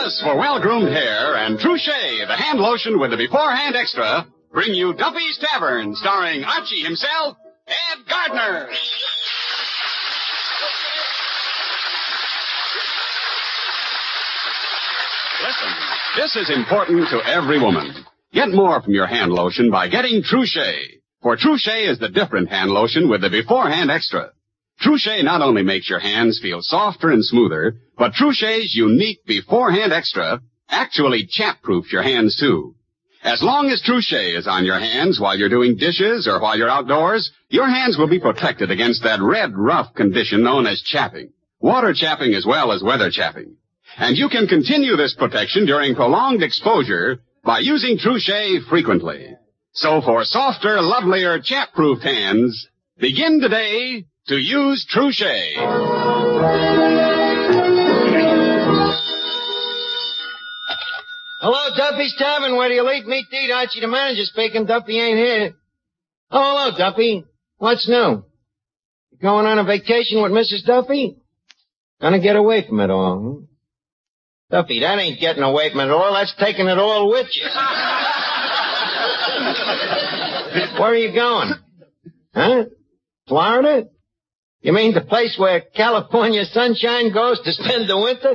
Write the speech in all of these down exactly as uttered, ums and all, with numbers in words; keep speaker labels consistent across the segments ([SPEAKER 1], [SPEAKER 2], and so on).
[SPEAKER 1] Freshness for well-groomed hair and Trouchet, the hand lotion with the beforehand extra, bring you Duffy's Tavern, starring Archie himself, Ed Gardner. Listen, this is important to every woman. Get more from your hand lotion by getting Trouchet. For Trouchet is the different hand lotion with the beforehand extra. Trouchet not only makes your hands feel softer and smoother, but Trouchet's unique beforehand extra actually chap-proofs your hands too. As long as Trouchet is on your hands while you're doing dishes or while you're outdoors, your hands will be protected against that red, rough condition known as chapping. Water chapping as well as weather chapping. And you can continue this protection during prolonged exposure by using Trouchet frequently. So for softer, lovelier, chap-proofed hands, begin today to use Trouchet.
[SPEAKER 2] Hello, Duffy's Tavern. Where do you eat meat to eat? Archie, the manager speaking. Duffy ain't here. Oh, hello, Duffy. What's new? You going on a vacation with Missus Duffy? Gonna get away from it all, huh? Duffy, that ain't getting away from it all. That's taking it all with you. Where are you going? Huh? Florida? You mean the place where California sunshine goes to spend the winter?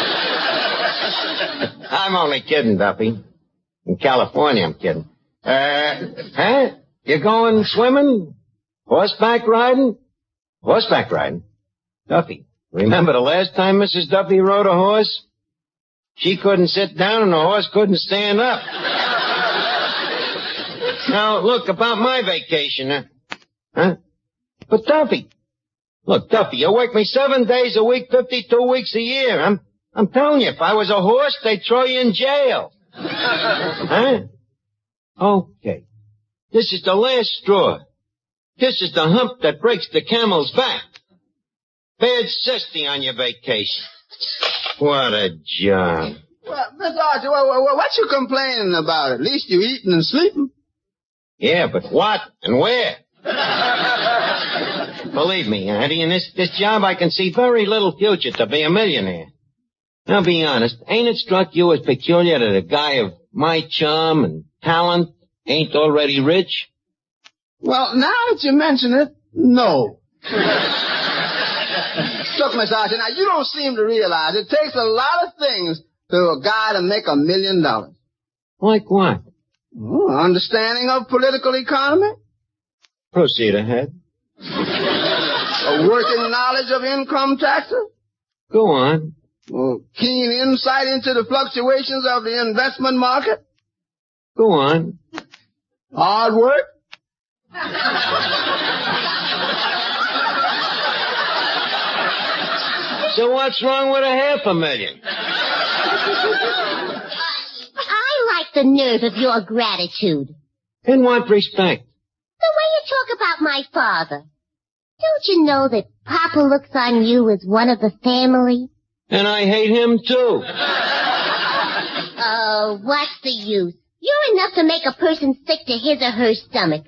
[SPEAKER 2] I'm only kidding, Duffy. In California, I'm kidding. Uh, huh? You going swimming? Horseback riding? Horseback riding? Duffy, remember the last time Missus Duffy rode a horse? She couldn't sit down and the horse couldn't stand up. Now, look, about my vacation, huh? Huh? But Duffy, look, Duffy, you work me seven days a week, fifty-two weeks a year. I'm, I'm telling you, if I was a horse, they'd throw you in jail. Huh? Okay. This is the last straw. This is the hump that breaks the camel's back. Bad sixty on your vacation. What a job.
[SPEAKER 3] Well, Mister Archie, what, what, what you complaining about? At least you eating and sleeping.
[SPEAKER 2] Yeah, but what and where? Believe me, Auntie, in this, this job I can see very little future to be a millionaire. Now be honest, ain't it struck you as peculiar that a guy of my charm and talent ain't already rich?
[SPEAKER 3] Well, now that you mention it, no. Look, Miss Archie, now you don't seem to realize it takes a lot of things to a guy to make a million dollars.
[SPEAKER 2] Like what?
[SPEAKER 3] Oh, understanding of political economy.
[SPEAKER 2] Proceed ahead.
[SPEAKER 3] A working knowledge of income taxes.
[SPEAKER 2] Go on.
[SPEAKER 3] Well, keen insight into the fluctuations of the investment market.
[SPEAKER 2] Go on.
[SPEAKER 3] Hard work.
[SPEAKER 2] So what's wrong with a half a million?
[SPEAKER 4] I like the nerve of your gratitude.
[SPEAKER 2] In what respect?
[SPEAKER 4] The way you talk about my father. Don't you know that Papa looks on you as one of the family?
[SPEAKER 2] And I hate him too.
[SPEAKER 4] Oh, what's the use? You're enough to make a person sick to his or her stomach.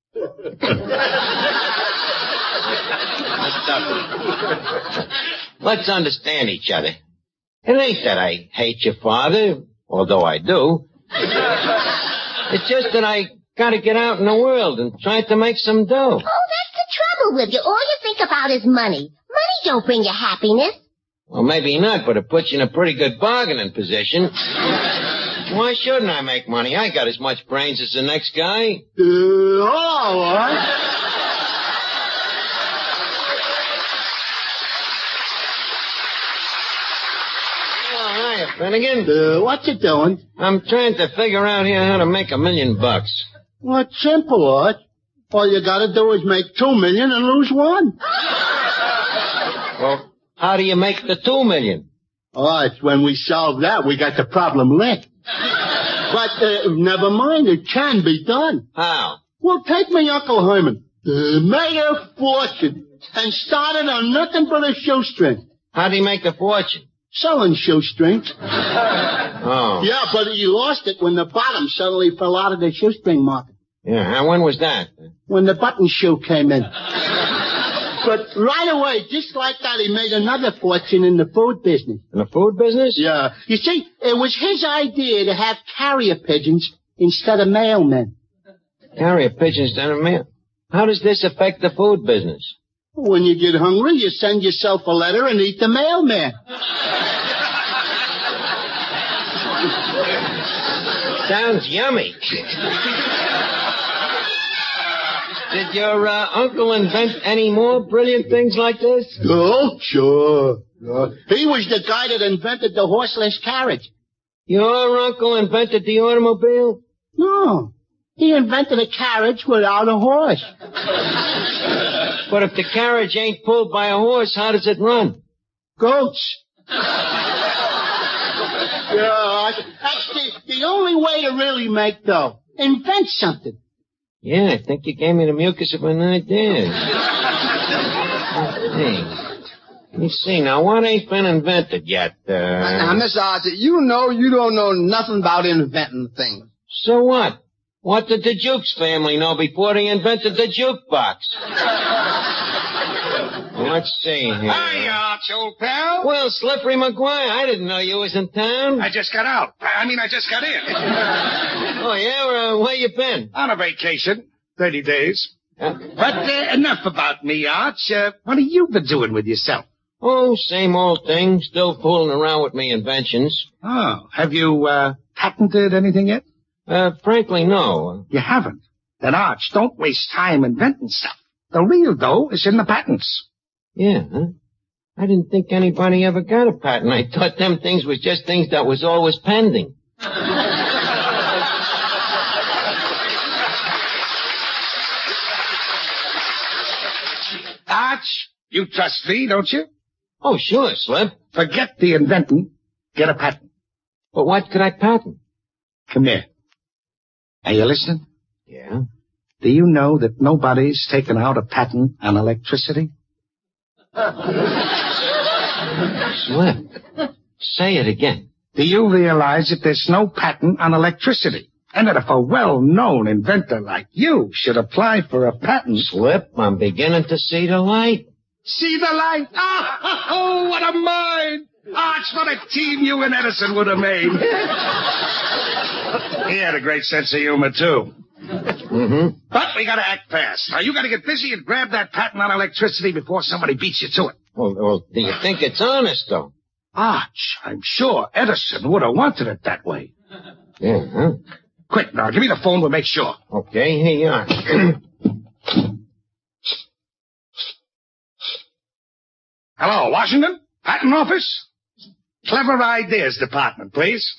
[SPEAKER 2] Let's understand each other. It ain't that I hate your father, although I do. It's just that I gotta get out in the world and try to make some dough.
[SPEAKER 4] Oh, that's the trouble with you. All you think about is money. Money don't bring you happiness.
[SPEAKER 2] Well, maybe not, but it puts you in a pretty good bargaining position. Why shouldn't I make money? I got as much brains as the next guy.
[SPEAKER 3] Uh, all right.
[SPEAKER 2] Finnegan?
[SPEAKER 3] Uh, what you doing?
[SPEAKER 2] I'm trying to figure out here how to make a million bucks.
[SPEAKER 3] Well, it's simple, Art. All you gotta do is make two million and lose one.
[SPEAKER 2] Well, how do you make the two million?
[SPEAKER 3] Oh, it's when we solve that, we got the problem licked. But, uh, never mind, it can be done.
[SPEAKER 2] How?
[SPEAKER 3] Well, take me Uncle Herman. Uh, made a fortune and started on nothing but a shoestring.
[SPEAKER 2] How'd he make the fortune?
[SPEAKER 3] Selling shoestrings.
[SPEAKER 2] Oh.
[SPEAKER 3] Yeah, but he lost it when the bottom suddenly fell out of the shoestring market.
[SPEAKER 2] Yeah, and when was that?
[SPEAKER 3] When the button shoe came in. But right away, just like that, he made another fortune in the food business.
[SPEAKER 2] In the food business?
[SPEAKER 3] Yeah. You see, it was his idea to have carrier pigeons instead of mailmen.
[SPEAKER 2] Carrier pigeons instead of mail? How does this affect the food business?
[SPEAKER 3] When you get hungry, you send yourself a letter and eat the mailman.
[SPEAKER 2] Sounds yummy. Did your uh, uncle invent any more brilliant things like this?
[SPEAKER 3] Oh, sure. Uh, he was the guy that invented the horseless carriage.
[SPEAKER 2] Your uncle invented the automobile?
[SPEAKER 3] No. He invented a carriage without a horse.
[SPEAKER 2] But if the carriage ain't pulled by a horse, how does it run?
[SPEAKER 3] Goats. Yeah, that's the, the only way to really make dough. Invent something.
[SPEAKER 2] Yeah, I think you gave me the mucus of an idea. Hey, let me see. Now, what ain't been invented yet? Uh...
[SPEAKER 5] Now, Miss Archie, you know you don't know nothing about inventing things.
[SPEAKER 2] So what? What did the Jukes family know before they invented the jukebox? Let's see here.
[SPEAKER 6] Hi, Arch, old pal.
[SPEAKER 2] Well, Slippery McGuire, I didn't know you was in town.
[SPEAKER 6] I just got out. I mean, I just got in.
[SPEAKER 2] Oh, yeah? Uh, where you been?
[SPEAKER 6] On a vacation. Thirty days.
[SPEAKER 2] Uh,
[SPEAKER 6] But uh, enough about me, Arch. Uh, what have you been doing with yourself?
[SPEAKER 2] oh, same old thing. Still fooling around with me inventions.
[SPEAKER 6] Oh, have you uh, patented anything yet?
[SPEAKER 2] Uh, frankly, no.
[SPEAKER 6] You haven't. Then, Arch, don't waste time inventing stuff. The real dough is in the patents.
[SPEAKER 2] Yeah, huh? I didn't think anybody ever got a patent. I thought them things was just things that was always pending.
[SPEAKER 6] Arch, you trust me, don't you?
[SPEAKER 2] Oh, sure, Slip.
[SPEAKER 6] Forget the inventing. Get a patent.
[SPEAKER 2] But what could I patent?
[SPEAKER 6] Come here. Are you listening?
[SPEAKER 2] Yeah.
[SPEAKER 6] Do you know that nobody's taken out a patent on electricity?
[SPEAKER 2] Slip. Say it again.
[SPEAKER 6] Do you realize that there's no patent on electricity? And that if a well-known inventor like you should apply for a patent...
[SPEAKER 2] Slip, I'm beginning to see the light.
[SPEAKER 6] See the light? Oh, oh, what a mind! Arch, what a team you and Edison would have made. He had a great sense of humor, too.
[SPEAKER 2] Mm-hmm.
[SPEAKER 6] But we gotta act fast. Now, you gotta get busy and grab that patent on electricity before somebody beats you to it.
[SPEAKER 2] Well, well, do you think it's honest, though?
[SPEAKER 6] Arch, I'm sure Edison would have wanted it that way.
[SPEAKER 2] Yeah, huh?
[SPEAKER 6] Quick, now, give me the phone, we'll make sure.
[SPEAKER 2] Okay, here you are.
[SPEAKER 6] Hello, Washington? Patent office? Clever Ideas Department, please.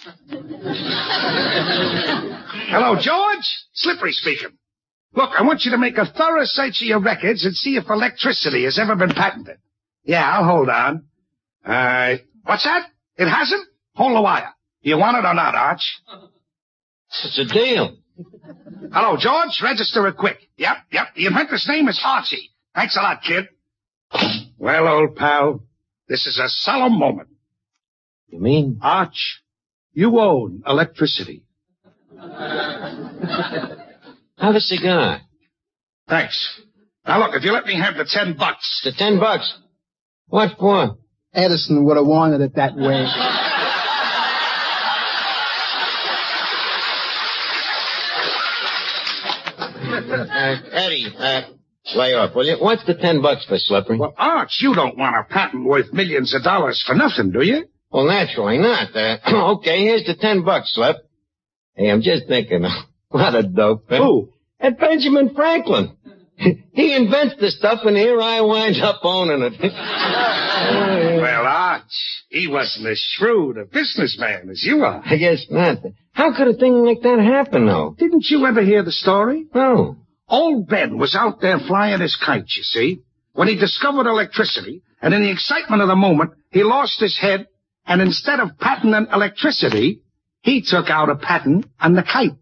[SPEAKER 6] Hello, George? Slippery speaking. Look, I want you to make a thorough search of your records and see if electricity has ever been patented. Yeah, I'll hold on. Uh, what's that? It hasn't? Hold the wire. You want it or not, Arch?
[SPEAKER 2] It's a deal.
[SPEAKER 6] Hello, George. Register it quick. Yep, yep. The inventor's name is Archie. Thanks a lot, kid. Well, old pal, this is a solemn moment.
[SPEAKER 2] You mean?
[SPEAKER 6] Arch, you own electricity.
[SPEAKER 2] Have a cigar.
[SPEAKER 6] Thanks. Now, look, if you let me have the ten bucks.
[SPEAKER 2] The ten bucks. What for?
[SPEAKER 5] Edison would have wanted it that way.
[SPEAKER 2] Uh, Eddie, uh, lay off, will you? What's the ten bucks for, Slippery?
[SPEAKER 6] Well, Arch, you don't want a patent worth millions of dollars for nothing, do you?
[SPEAKER 2] Well, naturally not. Uh, okay, here's the ten bucks, Slip. Hey, I'm just thinking, what a dope. Huh?
[SPEAKER 6] Who?
[SPEAKER 2] And Benjamin Franklin. He invents the stuff, and here I wind up owning it.
[SPEAKER 6] Well, Arch, he wasn't as shrewd a businessman as you are.
[SPEAKER 2] I guess not. How could a thing like that happen, though?
[SPEAKER 6] Didn't you ever hear the story?
[SPEAKER 2] No.
[SPEAKER 6] Old Ben was out there flying his kite, you see, when he discovered electricity, and in the excitement of the moment, he lost his head, and instead of patenting electricity, he took out a patent on the kite.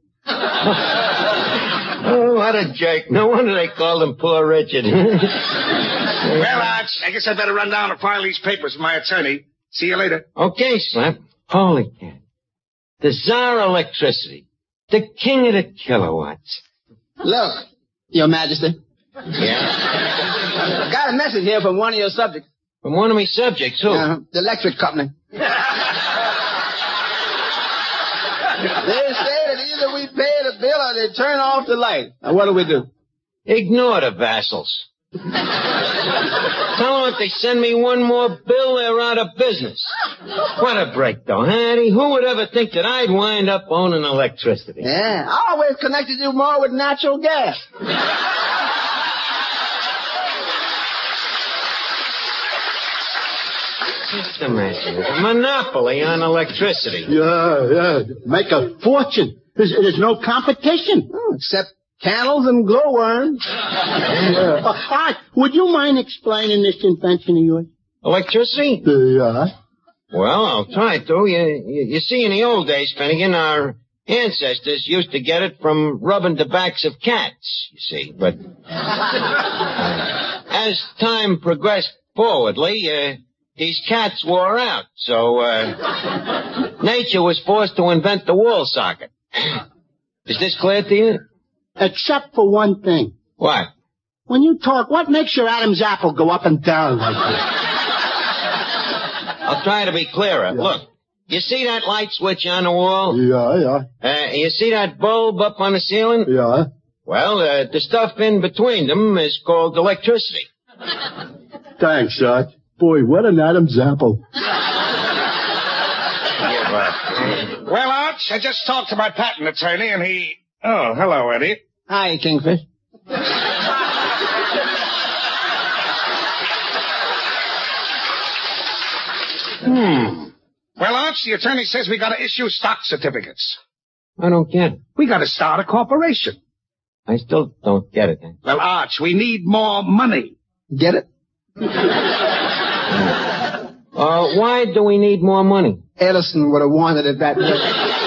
[SPEAKER 2] Oh, what a jerk. No wonder they called him Poor Richard.
[SPEAKER 6] Well, Arch, I guess I better run down and file these papers with my attorney. See you later.
[SPEAKER 2] Okay, Slap. Holy cat. The Tsar electricity. The king of the kilowatts.
[SPEAKER 5] Look, Your Majesty.
[SPEAKER 2] Yeah?
[SPEAKER 5] Got a message here from one of your subjects.
[SPEAKER 2] From one of my subjects, who?
[SPEAKER 5] Uh, the electric company. They say that either we pay the bill or they turn off the light. Now, what do we do?
[SPEAKER 2] Ignore the vassals. Tell them if they send me one more bill, they're out of business. What a break, though, huh, Eddie? Who would ever think that I'd wind up owning electricity?
[SPEAKER 5] Yeah, I always connected you more with natural gas.
[SPEAKER 2] Just imagine it. A monopoly on electricity.
[SPEAKER 3] Yeah, yeah. Make a fortune. There's, there's no competition.
[SPEAKER 5] Oh, except candles and glowworms.
[SPEAKER 3] Yeah. Uh, all right. Would you mind explaining this invention of yours?
[SPEAKER 2] Electricity?
[SPEAKER 3] Yeah.
[SPEAKER 2] Well, I'll try to. You, you, you see, in the old days, Finnegan, our ancestors used to get it from rubbing the backs of cats, you see. But uh, as time progressed forwardly, uh, these cats wore out, so uh, nature was forced to invent the wall socket. Is this clear to you?
[SPEAKER 3] Except for one thing.
[SPEAKER 2] What?
[SPEAKER 3] When you talk, what makes your Adam's apple go up and down like that?
[SPEAKER 2] I'll try to be clearer.
[SPEAKER 3] Yeah.
[SPEAKER 2] Look, you see that light switch on the wall?
[SPEAKER 3] Yeah, yeah.
[SPEAKER 2] Uh, you see that bulb up on the ceiling?
[SPEAKER 3] Yeah.
[SPEAKER 2] Well, uh, the stuff in between them is called electricity.
[SPEAKER 3] Thanks, Sarge. Boy, what an Adam's apple.
[SPEAKER 6] Well, Arch, I just talked to my patent attorney, and he... Oh, hello, Eddie.
[SPEAKER 5] Hi, Kingfish.
[SPEAKER 6] Hmm. Well, Arch, the attorney says we gotta issue stock certificates.
[SPEAKER 2] I don't get it.
[SPEAKER 6] We gotta start a corporation.
[SPEAKER 2] I still don't get it.
[SPEAKER 6] Well, Arch, we need more money.
[SPEAKER 5] Get it?
[SPEAKER 2] Uh, why do we need more money?
[SPEAKER 5] Edison would have wanted it that way.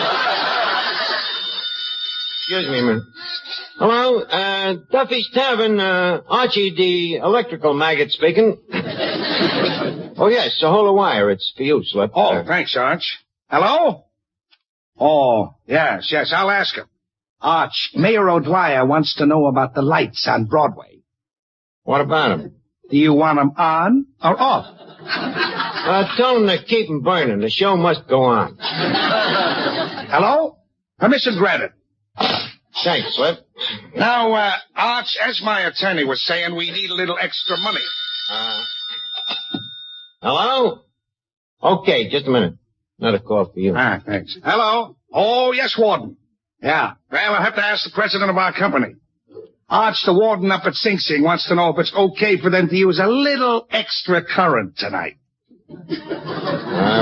[SPEAKER 2] Excuse me a minute. Hello, uh, Duffy's Tavern, uh, Archie the electrical maggot speaking. Oh, yes, so hold the wire. It's for you, Slip.
[SPEAKER 6] Oh,
[SPEAKER 2] Uh,
[SPEAKER 6] thanks, Arch. Hello? Oh, yes, yes, I'll ask him. Arch, Mayor O'Dwyer wants to know about the lights on Broadway.
[SPEAKER 2] What about him?
[SPEAKER 6] Do you want them on or off?
[SPEAKER 2] Uh, tell him to keep 'em burning. The show must go on.
[SPEAKER 6] Hello? Permission granted.
[SPEAKER 2] Thanks, Slip.
[SPEAKER 6] Now, uh, Arch, as my attorney was saying, we need a little extra money.
[SPEAKER 2] Uh, hello? Okay, just a minute. Another call for you.
[SPEAKER 6] Ah, thanks. Hello? Oh, yes, Warden. Yeah. Well, I'll have to ask the president of our company. Arch, the warden up at Sing Sing, wants to know if it's okay for them to use a little extra current tonight.
[SPEAKER 2] Uh,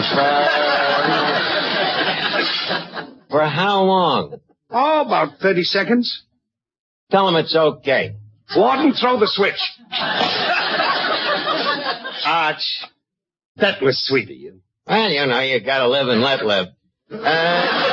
[SPEAKER 2] for, for how long?
[SPEAKER 6] Oh, about thirty seconds.
[SPEAKER 2] Tell him it's okay.
[SPEAKER 6] Warden, throw the switch. Arch, that was sweet of you.
[SPEAKER 2] Well, you know, you gotta live and let live. Uh,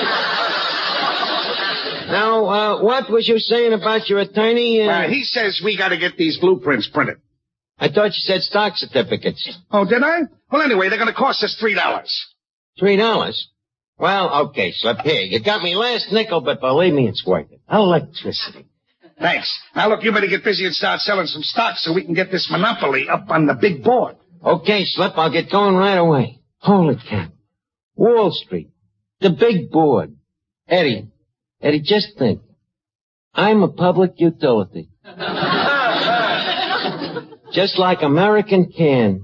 [SPEAKER 2] now, uh, what was you saying about your attorney? Uh,
[SPEAKER 6] Uh, he says we gotta get these blueprints printed.
[SPEAKER 2] I thought you said stock certificates.
[SPEAKER 6] Oh, did I? Well, anyway, they're gonna cost us three dollars.
[SPEAKER 2] Three dollars? Well, okay, Slip. Here, you got me last nickel, but believe me, it's worth it. Electricity.
[SPEAKER 6] Thanks. Now, look, you better get busy and start selling some stocks so we can get this monopoly up on the big board.
[SPEAKER 2] Okay, Slip, I'll get going right away. Holy cow. Wall Street. The big board. Eddie. Eddie, just think. I'm a public utility. Just like American Can.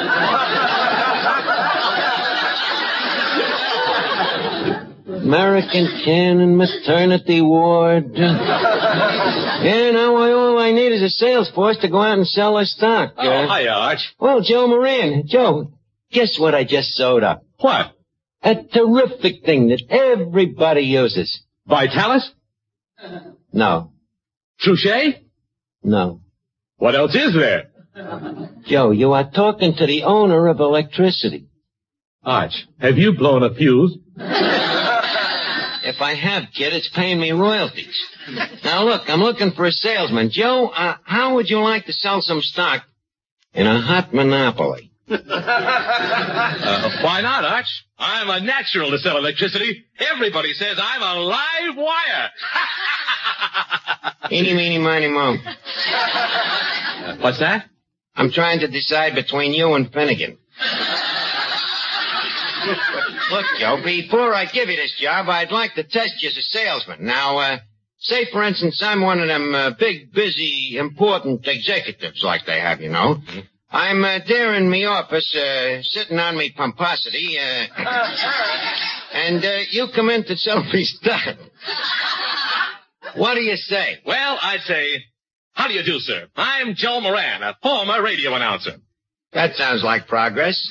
[SPEAKER 2] American Can and maternity ward. Yeah, now I, all I need is a sales force to go out and sell their stock.
[SPEAKER 7] Oh,
[SPEAKER 2] uh,
[SPEAKER 7] hi, Arch.
[SPEAKER 2] Well, Joe Moran. Joe, guess what I just sewed up?
[SPEAKER 7] What?
[SPEAKER 2] A terrific thing that everybody uses.
[SPEAKER 7] Vitalis?
[SPEAKER 2] No.
[SPEAKER 7] Trouchet?
[SPEAKER 2] No.
[SPEAKER 7] What else is there?
[SPEAKER 2] Joe, you are talking to the owner of electricity.
[SPEAKER 7] Arch, have you blown a fuse?
[SPEAKER 2] If I have, kid, it's paying me royalties. Now, look, I'm looking for a salesman. Joe, uh, how would you like to sell some stock in a hot monopoly?
[SPEAKER 7] Uh, why not, Arch? I'm a natural to sell electricity. Everybody says I'm a live wire.
[SPEAKER 2] Eeny, meeny, miny, mo.
[SPEAKER 7] Uh, what's that?
[SPEAKER 2] I'm trying to decide between you and Finnegan. Look, Joe, before I give you this job, I'd like to test you as a salesman. Now, uh, say, for instance, I'm one of them uh, big, busy, important executives like they have, you know. Mm-hmm. I'm uh, there in me office, uh, sitting on me pomposity, uh, and uh, you come in to sell me stuff. What do you say?
[SPEAKER 7] Well, I'd say, how do you do, sir? I'm Joe Moran, a former radio announcer.
[SPEAKER 2] That sounds like progress.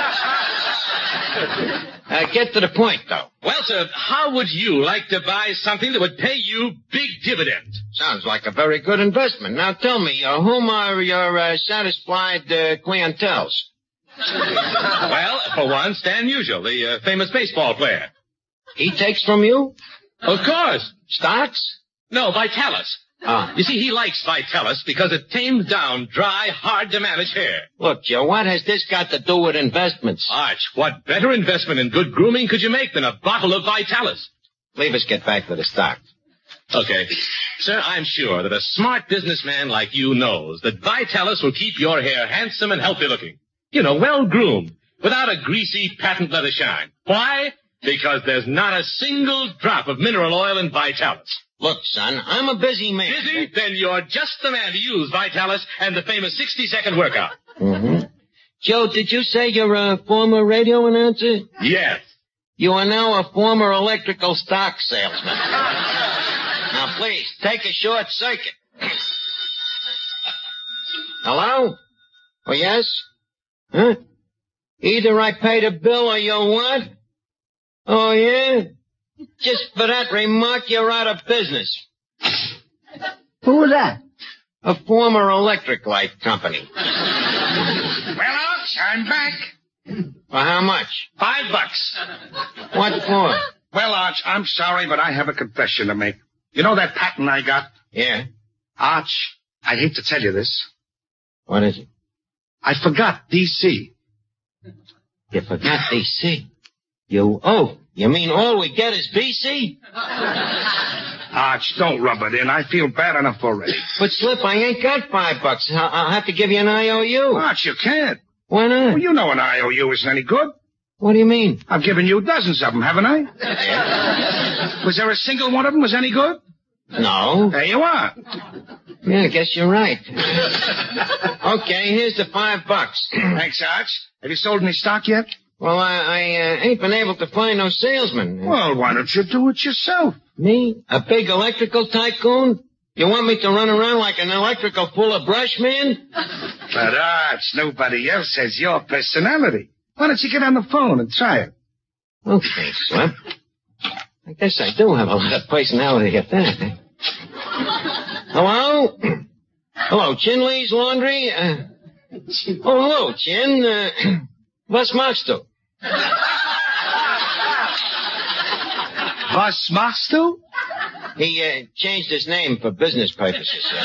[SPEAKER 2] Uh, get to the point, though.
[SPEAKER 7] Well, sir, how would you like to buy something that would pay you big dividend?
[SPEAKER 2] Sounds like a very good investment. Now tell me, uh, whom are your uh, satisfied uh, clienteles?
[SPEAKER 7] Well, for one, Stan Musial, the uh, famous baseball player.
[SPEAKER 2] He takes from you?
[SPEAKER 7] Of course.
[SPEAKER 2] Stocks?
[SPEAKER 7] No, Vitalis.
[SPEAKER 2] Ah.
[SPEAKER 7] You see, he likes Vitalis because it tames down dry, hard-to-manage hair.
[SPEAKER 2] Look, Joe, what has this got to do with investments?
[SPEAKER 7] Arch, what better investment in good grooming could you make than a bottle of Vitalis?
[SPEAKER 2] Leave us get back to the stock.
[SPEAKER 7] Okay. Sir, I'm sure that a smart businessman like you knows that Vitalis will keep your hair handsome and healthy-looking. You know, well-groomed, without a greasy patent leather shine. Why? Because there's not a single drop of mineral oil in Vitalis.
[SPEAKER 2] Look, son, I'm a busy man.
[SPEAKER 7] Busy? Then you're just the man to use Vitalis and the famous sixty-second workout.
[SPEAKER 2] Mm-hmm. Joe, did you say you're a former radio announcer?
[SPEAKER 7] Yes.
[SPEAKER 2] You are now a former electrical stock salesman. Now, please, take a short circuit. Hello? Oh, yes? Huh? Either I paid a bill or you what? Oh, yeah? Just for that remark, you're out of business.
[SPEAKER 3] Who was that?
[SPEAKER 2] A former electric light company.
[SPEAKER 6] Well, Arch, I'm back.
[SPEAKER 2] For how much?
[SPEAKER 6] Five bucks.
[SPEAKER 2] What for?
[SPEAKER 6] Well, Arch, I'm sorry, but I have a confession to make. You know that patent I got?
[SPEAKER 2] Yeah.
[SPEAKER 6] Arch, I hate to tell you this.
[SPEAKER 2] What is it?
[SPEAKER 6] I forgot D C.
[SPEAKER 2] You forgot D C. You, oh, you mean all we get is B C?
[SPEAKER 6] Arch, don't rub it in. I feel bad enough already.
[SPEAKER 2] But, Slip, I ain't got five bucks. I'll, I'll have to give you an I O U.
[SPEAKER 6] Arch, you can't.
[SPEAKER 2] Why not?
[SPEAKER 6] Well, you know an I O U isn't any good.
[SPEAKER 2] What do you mean?
[SPEAKER 6] I've given you dozens of them, haven't I?
[SPEAKER 2] Yeah.
[SPEAKER 6] Was there a single one of them was any good?
[SPEAKER 2] No.
[SPEAKER 6] There you are.
[SPEAKER 2] Yeah, I guess you're right. Okay, here's the five bucks.
[SPEAKER 6] Thanks, Arch. Have you sold any stock yet?
[SPEAKER 2] Well, I, I uh, ain't been able to find no salesman.
[SPEAKER 6] Well, why don't you do it yourself?
[SPEAKER 2] Me? A big electrical tycoon? You want me to run around like an electrical full of brush, man?
[SPEAKER 6] But, Arch, nobody else has your personality. Why don't you get on the phone and try it?
[SPEAKER 2] Okay, Slip. I guess I do have a lot of personality at that. Eh? Hello? Hello, Chinley's Laundry? Uh, oh, hello, Chin. Uh, was machst du?
[SPEAKER 6] Was machst du?
[SPEAKER 2] He uh, changed his name for business purposes. Uh.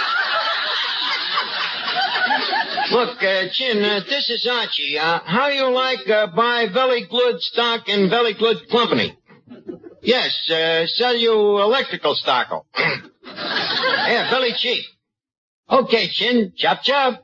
[SPEAKER 2] Look, uh, Chin, uh, this is Archie. Uh, how you like uh, buy Velly Glud stock in Velly Glud Company? Yes, uh, sell you electrical stock. Yeah, very cheap. Okay, Chin. Chop, chop.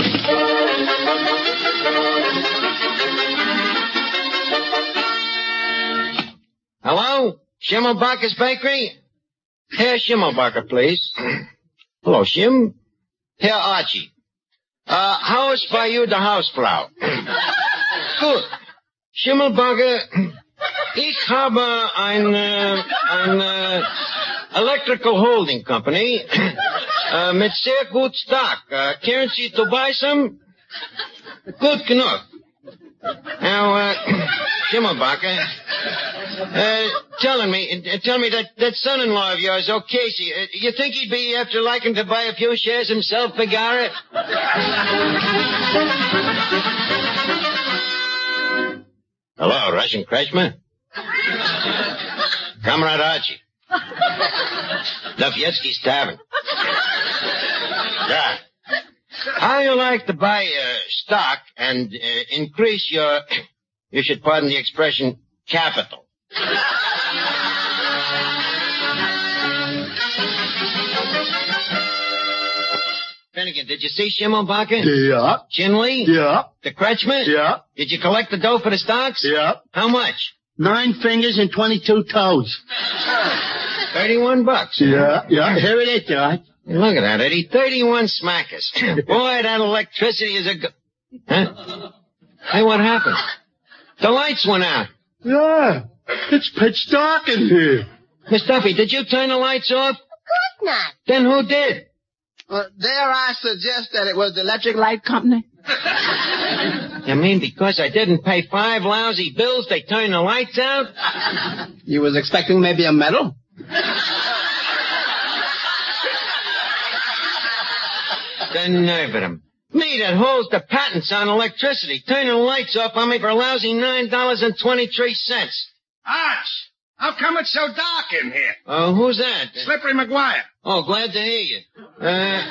[SPEAKER 2] Hello? Schimmelbacher's Bakery? Herr Schimmelbacher, please. Hello, Shim. Herr Archie. Uh, how is bei you the Hausfrau? Gut. Schimmelbacher, ich habe ein, uh, ein, uh, Electrical Holding Company, uh, mit sehr gut Stock. Uh, can't you to buy some? Good enough. Now, uh, Schimmelbacher, uh, telling me, uh, tell me that, that son-in-law of yours, oh, Casey, uh, you think he'd be after liking to buy a few shares himself, Begara? Hello, Russian Kretschmer. Comrade Archie. Dostoevsky's Tavern. Yeah. How you like to buy uh, stock and uh, increase your, you should pardon the expression, capital? Finnegan, did you see Schimmelbacher?
[SPEAKER 3] Yeah.
[SPEAKER 2] Chinley?
[SPEAKER 3] Yeah.
[SPEAKER 2] The Kretschmer?
[SPEAKER 3] Yeah.
[SPEAKER 2] Did you collect the dough for the stocks?
[SPEAKER 3] Yeah.
[SPEAKER 2] How much?
[SPEAKER 3] Nine fingers and twenty-two toes.
[SPEAKER 2] Thirty-one bucks.
[SPEAKER 3] Yeah. Yeah. Here it is, George.
[SPEAKER 2] Look at that, Eddie. Thirty-one smackers. Boy, that electricity is a go- Huh? Hey, what happened? The lights went out.
[SPEAKER 3] Yeah. It's pitch dark in here.
[SPEAKER 2] Miss Duffy, did you turn the lights off?
[SPEAKER 4] Of course not.
[SPEAKER 2] Then who did?
[SPEAKER 5] Uh, dare I suggest that it was the electric light company?
[SPEAKER 2] You mean because I didn't pay five lousy bills, they turned the lights out?
[SPEAKER 5] You was expecting maybe a medal?
[SPEAKER 2] The nerve of them. Me that holds the patents on electricity, turning the lights off on me for a lousy nine dollars and twenty-three cents.
[SPEAKER 6] Arch, how come it's so dark in here?
[SPEAKER 2] Oh, who's that?
[SPEAKER 6] Slippery McGuire.
[SPEAKER 2] Oh, glad to hear you. Uh,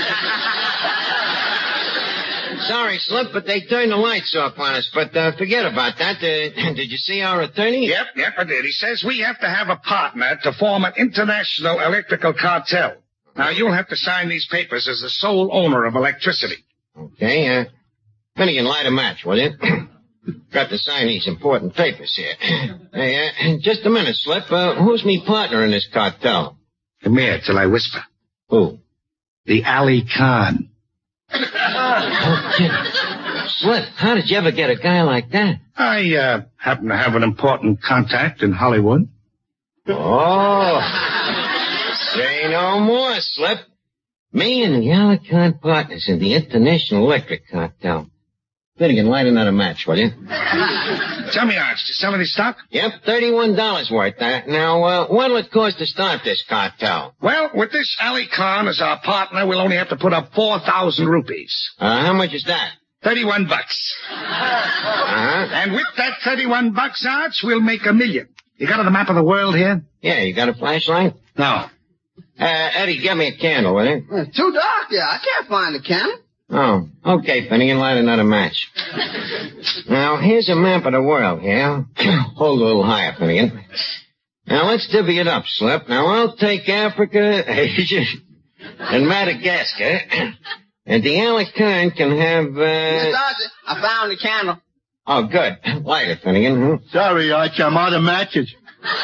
[SPEAKER 2] sorry, Slip, but they turned the lights off on us. But uh, forget about that. Uh, did you see our attorney?
[SPEAKER 6] Yep, yep, I did. He says we have to have a partner to form an international electrical cartel. Now, you'll have to sign these papers as the sole owner of electricity.
[SPEAKER 2] Okay, uh, Finnegan, light a match, will you? Got to sign these important papers here. Hey, uh, just a minute, Slip. Uh, who's me partner in this cartel?
[SPEAKER 6] Come here till I whisper.
[SPEAKER 2] Who?
[SPEAKER 6] The Ali Khan.
[SPEAKER 2] Oh, kid. Slip, how did you ever get a guy like that?
[SPEAKER 6] I, uh, happen to have an important contact in Hollywood.
[SPEAKER 2] Oh. Say no more, Slip. Me and the Alicant partners in the International Electric Cartel. Finnegan, light another match, will you?
[SPEAKER 6] Tell me, Arch, you sell any stock?
[SPEAKER 2] Yep, thirty-one dollars worth. Uh, now, uh, what'll it cost to start this cartel?
[SPEAKER 6] Well, with this Ali Khan as our partner, we'll only have to put up four thousand rupees.
[SPEAKER 2] Uh, how much is that?
[SPEAKER 6] thirty-one bucks.
[SPEAKER 2] Uh-huh.
[SPEAKER 6] And with that thirty-one bucks, Arch, we'll make a million. You got the map of the world here?
[SPEAKER 2] Yeah, you got a flashlight?
[SPEAKER 6] No.
[SPEAKER 2] Uh, Eddie, get me a candle, will you?
[SPEAKER 5] It's too dark here. I can't find the candle.
[SPEAKER 2] Oh, okay, Finnegan, light another match. Now, here's a map of the world here. Hold a little higher, Finnegan. Now, let's divvy it up, Slip. Now, I'll take Africa, Asia, and Madagascar. And the Alicant can have, uh...
[SPEAKER 5] Mister Archie, I found the candle.
[SPEAKER 2] Oh, good. Light it, Finnegan. Hmm?
[SPEAKER 3] Sorry, Arch, I'm out of matches.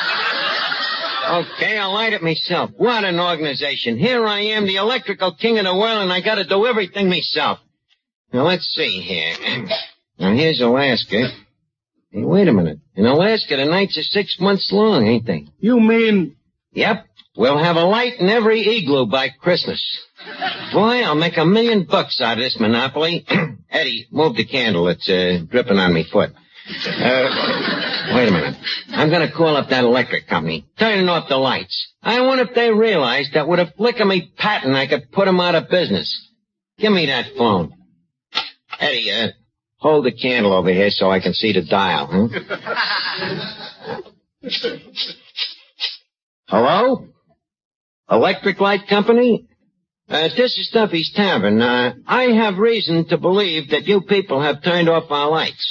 [SPEAKER 2] Okay, I'll light it myself. What an organization. Here I am, the electrical king of the world, and I gotta do everything myself. Now, let's see here. Now, here's Alaska. Hey, wait a minute. In Alaska, the nights are six months long, ain't they?
[SPEAKER 6] You mean...
[SPEAKER 2] Yep. We'll have a light in every igloo by Christmas. Boy, I'll make a million bucks out of this monopoly. Eddie, move the candle. It's uh, dripping on me foot. Uh, wait a minute. I'm gonna call up that electric company, turning off the lights. I wonder if they realize that with a flick of me patent, I could put them out of business. Give me that phone. Eddie, uh, hold the candle over here so I can see the dial, huh? Hello? Electric Light Company? Uh, this is Duffy's Tavern. Uh, I have reason to believe that you people have turned off our lights.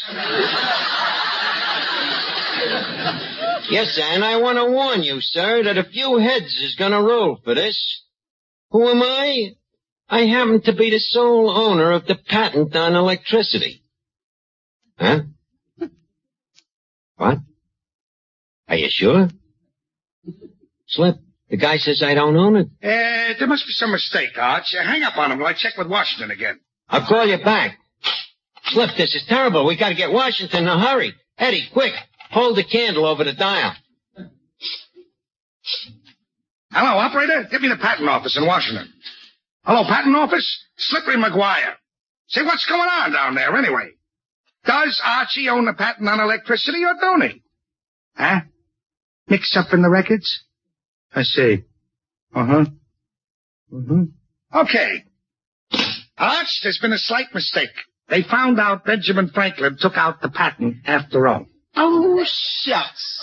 [SPEAKER 2] Yes, sir, and I want to warn you, sir, that a few heads is going to roll for this. Who am I? I happen to be the sole owner of the patent on electricity. Huh? What? Are you sure? Slip. The guy says I don't own it.
[SPEAKER 6] Uh, there must be some mistake, Arch. Uh, hang up on him while I check with Washington again.
[SPEAKER 2] I'll call you back. Slip, this is terrible. We gotta get Washington in a hurry. Eddie, quick. Hold the candle over the dial.
[SPEAKER 6] Hello, operator. Give me the patent office in Washington. Hello, patent office? Slippery McGuire. Say, what's going on down there anyway? Does Archie own the patent on electricity or don't he? Huh? Mix up in the records? I see. Uh-huh. Mm-hmm. Okay. Arch, there's been a slight mistake. They found out Benjamin Franklin took out the patent after all.
[SPEAKER 5] Oh, shucks.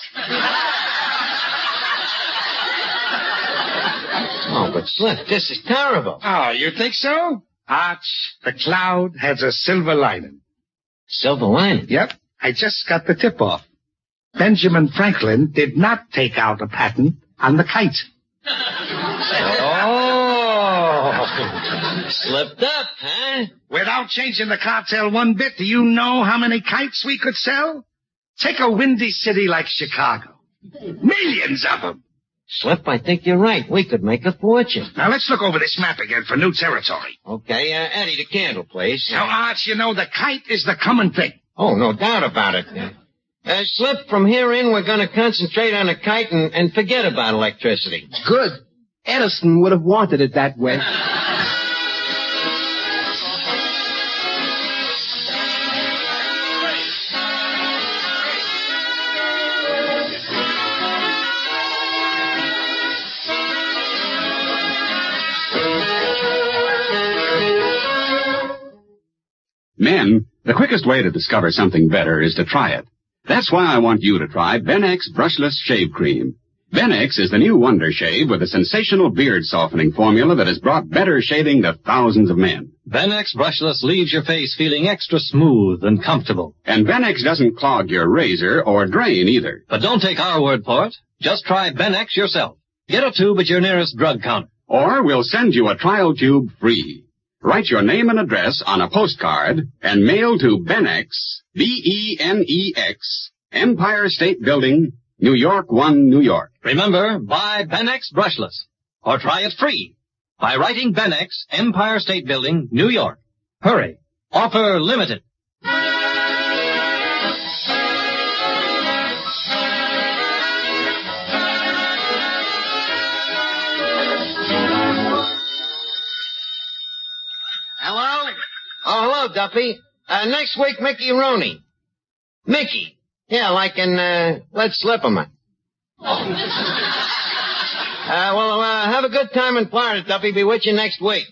[SPEAKER 2] Oh, but Slip, this is terrible.
[SPEAKER 6] Oh, you think so? Arch, the cloud has a silver lining.
[SPEAKER 2] Silver lining?
[SPEAKER 6] Yep. I just got the tip-off. Benjamin Franklin did not take out a patent on the kite.
[SPEAKER 2] Oh. Slipped up, huh?
[SPEAKER 6] Without changing the cartel one bit, do you know how many kites we could sell? Take a windy city like Chicago. Millions of them.
[SPEAKER 2] Slip, I think you're right. We could make a fortune.
[SPEAKER 6] Now, let's look over this map again for new territory.
[SPEAKER 2] Okay, uh, Eddie, the candle, please.
[SPEAKER 6] Now, Arch, you know the kite is the common thing.
[SPEAKER 2] Oh, no doubt about it. Uh, Slip, from here in, we're going to concentrate on the kite and, and forget about electricity.
[SPEAKER 5] Good. Edison would have wanted it that way.
[SPEAKER 1] Men, the quickest way to discover something better is to try it. That's why I want you to try Benex Brushless Shave Cream. Benex is the new wonder shave with a sensational beard softening formula that has brought better shaving to thousands of men.
[SPEAKER 8] Benex Brushless leaves your face feeling extra smooth and comfortable.
[SPEAKER 1] And Benex doesn't clog your razor or drain either.
[SPEAKER 8] But don't take our word for it. Just try Benex yourself. Get a tube at your nearest drug counter.
[SPEAKER 1] Or we'll send you a trial tube free. Write your name and address on a postcard and mail to Benex, B E N E X, Empire State Building, New York one, New York.
[SPEAKER 8] Remember, buy Benex Brushless. Or try it free by writing Benex, Empire State Building, New York. Hurry. Offer limited.
[SPEAKER 2] Hello? Oh, hello, Duffy. Uh, next week, Mickey Rooney. Mickey. Yeah, like in, uh, Let's Slip 'em. Uh, well, uh, have a good time in Florida, Duffy. Be with you next week.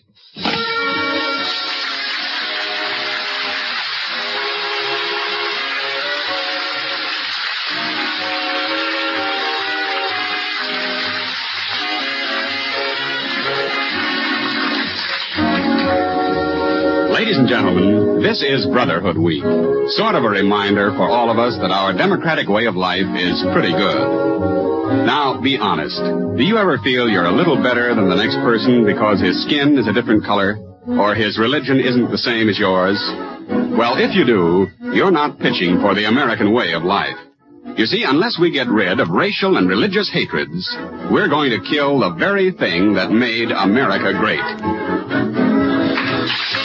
[SPEAKER 1] Ladies and gentlemen, this is Brotherhood Week. Sort of a reminder for all of us that our democratic way of life is pretty good. Now, be honest. Do you ever feel you're a little better than the next person because his skin is a different color or his religion isn't the same as yours? Well, if you do, you're not pitching for the American way of life. You see, unless we get rid of racial and religious hatreds, we're going to kill the very thing that made America great.